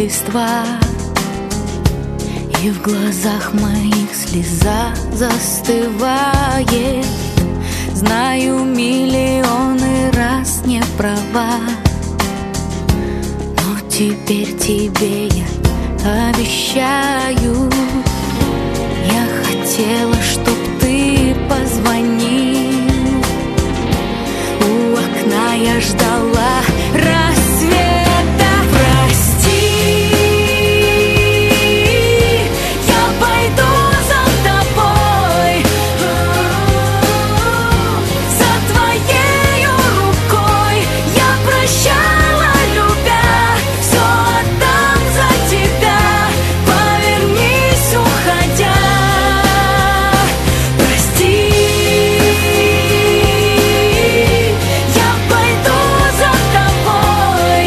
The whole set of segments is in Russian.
листва, и в глазах моих слеза застывает. Знаю, миллионы раз не права, но теперь тебе я обещаю. Я хотела, чтоб ты позвонил. У окна я ждала рассвета. Прости, я пойду за тобой, за твоею рукой. Я прощала, любя, все отдам за тебя. Повернись, уходя. Прости, я пойду за тобой,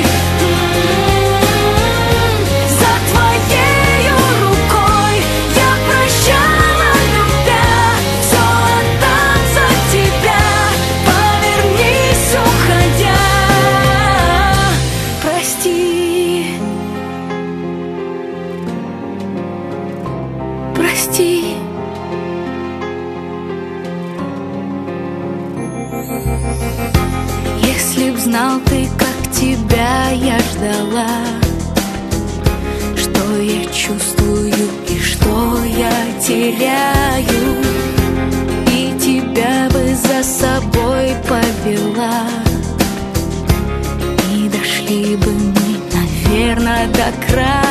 за твоею рукой. Я прощала, любя, все отдам за тебя. Повернись, уходя. Прости, прости. Если б знал ты, как тебя я ждала, что я чувствую и что я теряю, и тебя бы за собой повела, и дошли бы мы, наверное, до края.